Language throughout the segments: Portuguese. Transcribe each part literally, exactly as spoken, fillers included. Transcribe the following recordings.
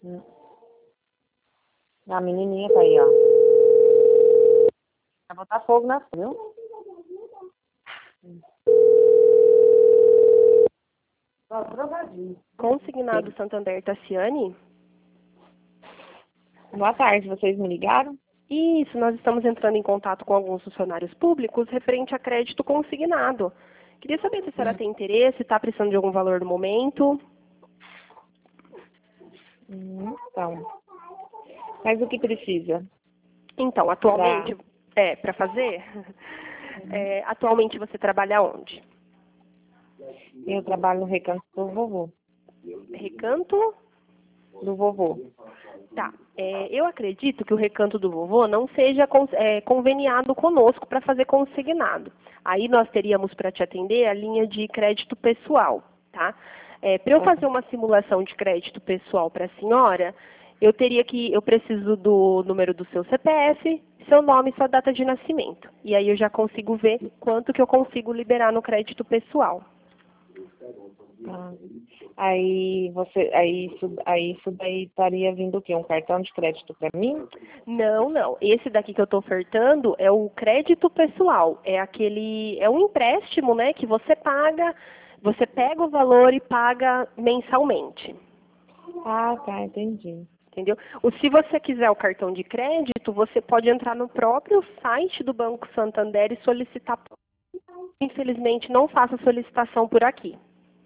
A menininha tá aí, ó. Vai botar fogo na viu? Consignado Santander, Tassiane? Boa tarde, vocês me ligaram? Isso, nós estamos entrando em contato com alguns funcionários públicos referente a crédito consignado. Queria saber se a senhora tem interesse, está precisando de algum valor no momento. Hum, então, mas o que precisa? Então, atualmente, pra... é, para fazer, uhum. é, atualmente você trabalha onde? Eu trabalho no Recanto do Vovô. Recanto? Do Vovô. Tá. É, eu acredito que o Recanto do Vovô não seja con é, conveniado conosco para fazer consignado. Aí nós teríamos para te atender a linha de crédito pessoal, tá? É, para eu fazer uma simulação de crédito pessoal para a senhora, eu teria que, eu preciso do número do seu C P F, seu nome e sua data de nascimento. E aí eu já consigo ver quanto que eu consigo liberar no crédito pessoal. Ah, aí você, aí isso, aí isso daí estaria vindo o quê? Um cartão de crédito para mim? Não, não. Esse daqui que eu estou ofertando é o crédito pessoal. É aquele, é um empréstimo, né, que você paga, você pega o valor e paga mensalmente. Ah, tá, entendi. Entendeu? Ou se você quiser o cartão de crédito, você pode entrar no próprio site do Banco Santander e solicitar. Infelizmente, não faço solicitação por aqui.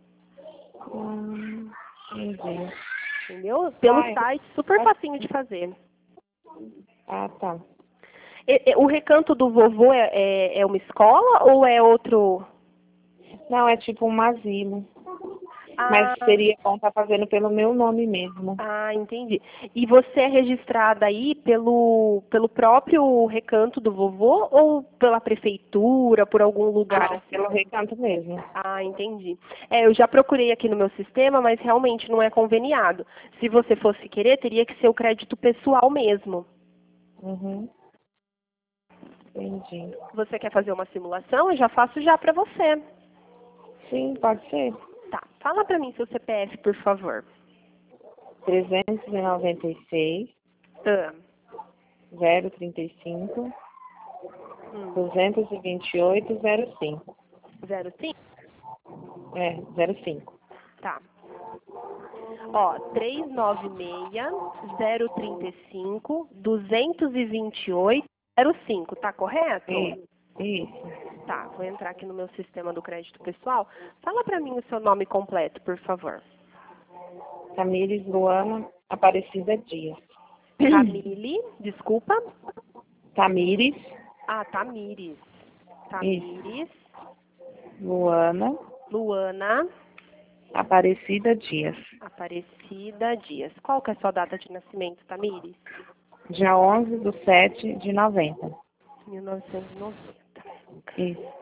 Hum, entendi. Entendeu? Pelo ah, site, super facinho de fazer. Ah, tá. E, e, o Recanto do Vovô é, é, é uma escola ou é outro? Não, é tipo um asilo. Ah, mas seria bom estar fazendo pelo meu nome mesmo. Ah, entendi. E você é registrada aí pelo, pelo próprio Recanto do Vovô ou pela prefeitura, por algum lugar? Não, assim? pelo Recanto mesmo. Ah, entendi. É, eu já procurei aqui no meu sistema, mas realmente não é conveniado. Se você fosse querer, teria que ser o crédito pessoal mesmo. Uhum. Entendi. Você quer fazer uma simulação? Eu já faço já para você. Sim, pode ser. Tá, fala para mim seu C P F, por favor. trezentos e noventa e seis, Ah. zero trinta e cinco, Hum. duzentos e vinte e oito, zero cinco. Zero cinco? É, zero cinco. Tá. Ó, trezentos e noventa e seis, zero trinta e cinco, duzentos e vinte e oito, zero cinco, tá correto? Isso. Isso. Tá, vou entrar aqui no meu sistema do crédito pessoal. Fala pra mim o seu nome completo, por favor. Tamires Luana Aparecida Dias. Camille, desculpa. Tamires. Ah, Tamires. Tamires. Luana. Luana. Aparecida Dias. Aparecida Dias. Qual que é a sua data de nascimento, Tamires? Dia onze de sete de noventa. mil novecentos e noventa. Isso.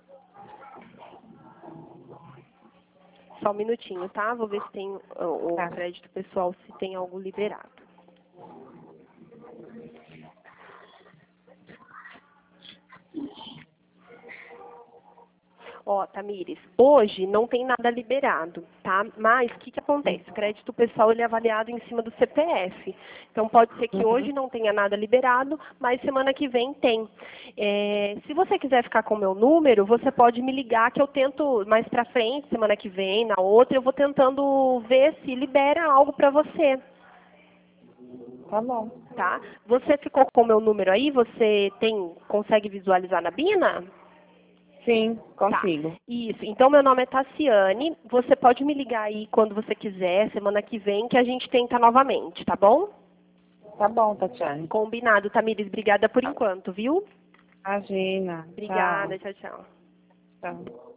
Só um minutinho, tá? Vou ver se tem o, o Tá. crédito pessoal, se tem algo liberado. Ó, Tamires, hoje não tem nada liberado, tá? Mas o que, que acontece? O crédito pessoal ele é avaliado em cima do C P F. Então pode ser que Uhum. hoje não tenha nada liberado, mas semana que vem tem. É, se você quiser ficar com o meu número, você pode me ligar que eu tento mais pra frente, semana que vem, na outra, eu vou tentando ver se libera algo pra você. Tá bom. Tá? Você ficou com o meu número aí? Você tem, consegue visualizar na Bina? Sim, consigo. Tá. Isso. Então, meu nome é Tassiane. Você pode me ligar aí quando você quiser, semana que vem, que a gente tenta novamente, tá bom? Tá bom, Tatiane. Combinado, Tamires. Obrigada por enquanto, viu? Imagina. Obrigada. Tchau, tchau. Tchau. Tchau.